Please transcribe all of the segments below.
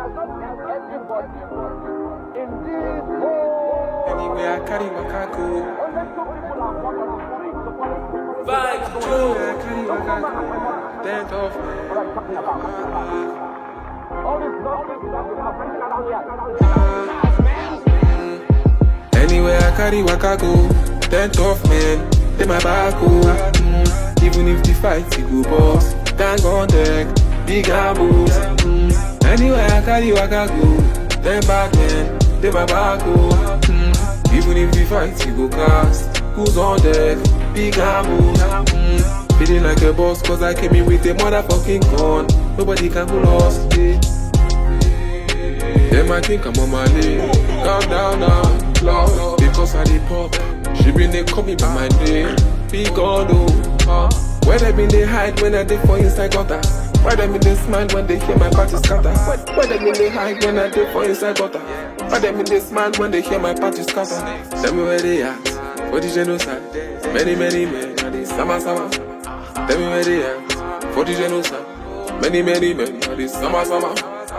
Anyway, I carry waka go. Vibes true. I carry waka go. Tent off, Anyway, I carry waka go. Tent off, man. They my back go. Even if the fight you go boss, gang on deck, big ambos. Anyway, I carry waka go. Then back, man. They my back go. Even if the fight you go cast, who's on deck, big ambos. Feeling like a boss, cause I came in with a motherfucking gun. Nobody can pull us. Them I think I'm on my lane. Calm down now, Lord, because I did pop. She been they call me by my name. Big on where they been they hide when I did for inside gutter? Why they been they smile when they hear my party scatter? Why they been they hide when I did for inside gutter? Why they been they smile when they hear my party scatter? Tell me where they at, for the genocide. Many men, sama. Tell me where they at, for the genocide. Many men, sama. Sama.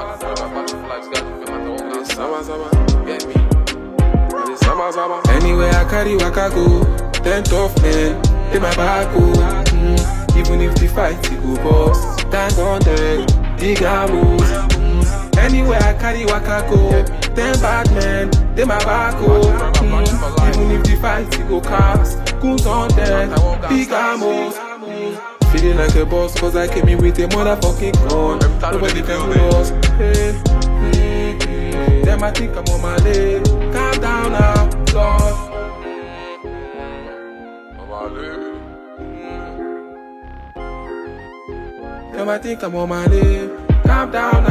Anyway, I carry waka go. Tent off, man. They my back go. Even if the fight you go boss, gang on deck, big ambos. Anyway, I carry waka go. Ten bad men, they my back go. Even if the fight you go cast, goons on deck, big ambos. Feeling like a boss, cause I came in with a motherfucking gun. Nobody can pull us. Them I think I'm on my lane. Calm down now, Lord. Them I think I'm on my lane. Calm down